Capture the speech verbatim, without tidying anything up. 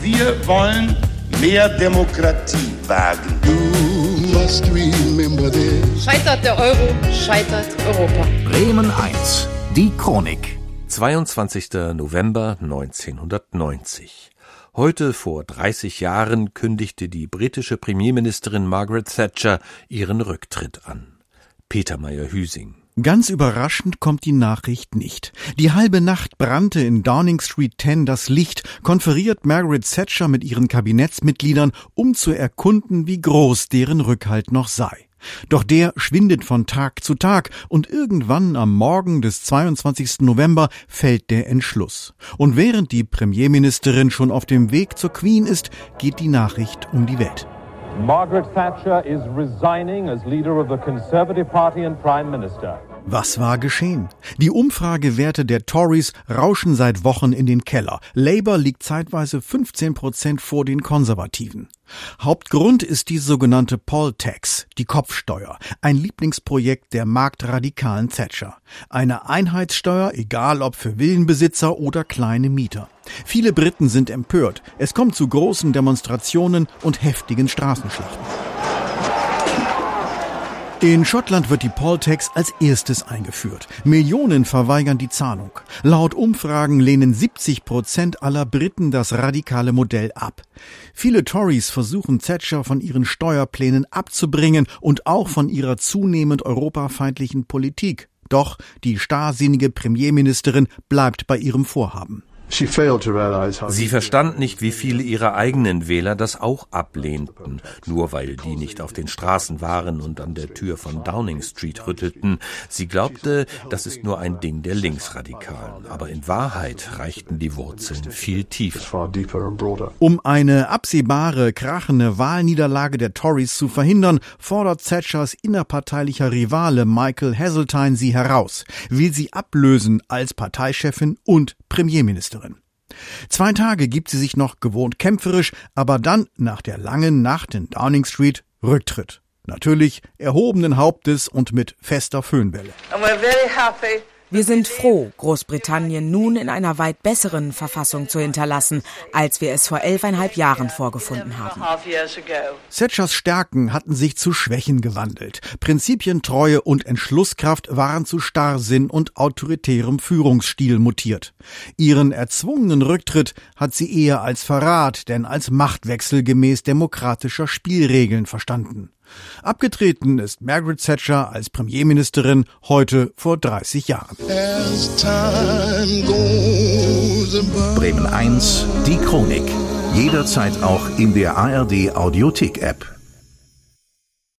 Wir wollen mehr Demokratie wagen. You must remember this. Scheitert der Euro, scheitert Europa. Bremen eins, die Chronik. zweiundzwanzigster November neunzehnhundertneunzig. Heute vor dreißig Jahren kündigte die britische Premierministerin Margaret Thatcher ihren Rücktritt an. Peter Meyer-Hüsing. Ganz überraschend kommt die Nachricht nicht. Die halbe Nacht brannte in Downing Street zehn das Licht, konferiert Margaret Thatcher mit ihren Kabinettsmitgliedern, um zu erkunden, wie groß deren Rückhalt noch sei. Doch der schwindet von Tag zu Tag und irgendwann am Morgen des zweiundzwanzigsten November fällt der Entschluss. Und während die Premierministerin schon auf dem Weg zur Queen ist, geht die Nachricht um die Welt. Margaret Thatcher is resigning as leader of the Conservative Party and Prime Minister. Was war geschehen? Die Umfragewerte der Tories rauschen seit Wochen in den Keller. Labour liegt zeitweise fünfzehn Prozent vor den Konservativen. Hauptgrund ist die sogenannte Poll Tax, die Kopfsteuer, ein Lieblingsprojekt der marktradikalen Thatcher. Eine Einheitssteuer, egal ob für Villenbesitzer oder kleine Mieter. Viele Briten sind empört. Es kommt zu großen Demonstrationen und heftigen Straßenschlachten. In Schottland wird die Poll Tax als erstes eingeführt. Millionen verweigern die Zahlung. Laut Umfragen lehnen siebzig Prozent aller Briten das radikale Modell ab. Viele Tories versuchen Thatcher von ihren Steuerplänen abzubringen und auch von ihrer zunehmend europafeindlichen Politik. Doch die starrsinnige Premierministerin bleibt bei ihrem Vorhaben. Sie verstand nicht, wie viele ihrer eigenen Wähler das auch ablehnten, nur weil die nicht auf den Straßen waren und an der Tür von Downing Street rüttelten. Sie glaubte, das ist nur ein Ding der Linksradikalen, aber in Wahrheit reichten die Wurzeln viel tiefer. Um eine absehbare, krachende Wahlniederlage der Tories zu verhindern, fordert Thatchers innerparteilicher Rivale Michael Heseltine sie heraus, will sie ablösen als Parteichefin und Premierministerin. Zwei Tage gibt sie sich noch gewohnt kämpferisch, aber dann, nach der langen Nacht in Downing Street, Rücktritt. Natürlich erhobenen Hauptes und mit fester Föhnwelle. Wir sind froh, Großbritannien nun in einer weit besseren Verfassung zu hinterlassen, als wir es vor elfeinhalb Jahren vorgefunden haben. Thatchers Stärken hatten sich zu Schwächen gewandelt. Prinzipientreue und Entschlusskraft waren zu Starrsinn und autoritärem Führungsstil mutiert. Ihren erzwungenen Rücktritt hat sie eher als Verrat, denn als Machtwechsel gemäß demokratischer Spielregeln verstanden. Abgetreten ist Margaret Thatcher als Premierministerin heute vor dreißig Jahren. Bremen eins, die Chronik. Jederzeit auch in der A R D Audiothek-App.